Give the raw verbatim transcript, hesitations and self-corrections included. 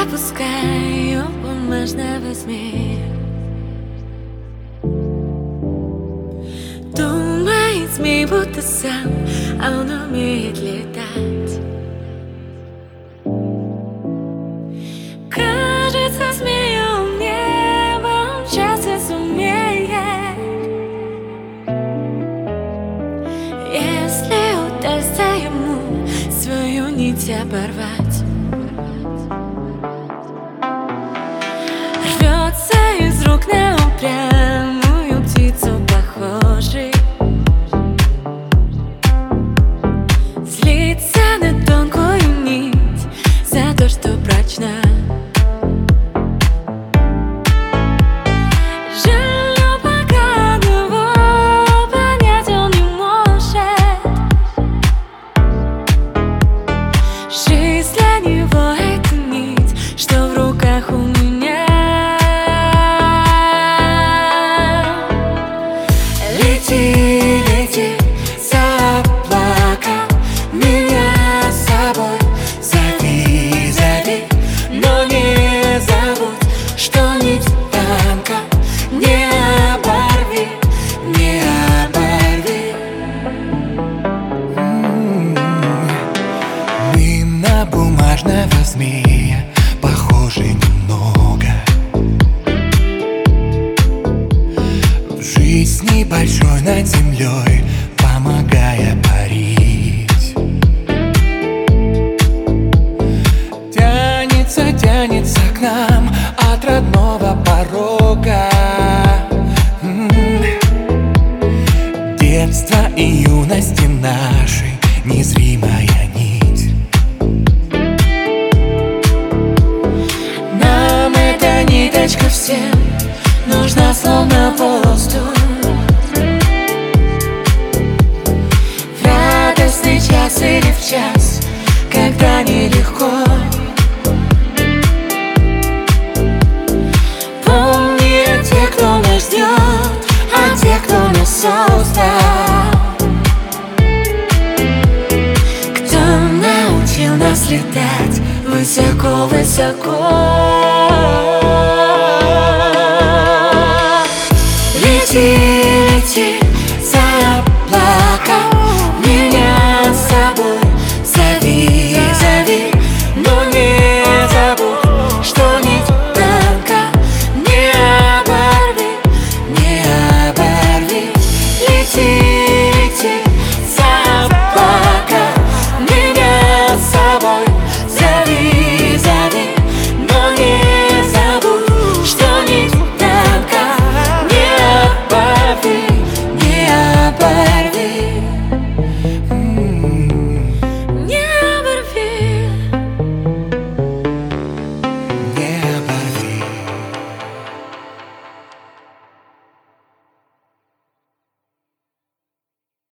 запускаю бумажного змея. Думает змей, будто сам, а он умеет летать. Кажется, змея умнее, он часто сумеет. Если удастся ему свою нить оборвать, рвется из рук на упрямую птицу похожий, злится на тонкую нить за то, что прочна. Жалю, пока одного понять он не может. Жизнь для него — это нить, что в руках у меня. Лети, лети за облака, меня с собой зови, зови, но не забудь, что нить танка не оборви, не оборви. Мы на бумажного змея похожи немного. В жизни большой над землей, помогая парить. Тянется, тянется к нам от родного порога. М-м. Детство и юности нашей незримая нить. Нам эта ниточка всем нужна, словно воздух. В радостный час или в час, когда нелегко. Помни о тех, кто нас ждет, о тех, кто нас создал, кто научил нас летать высоко-высоко. Лети, лети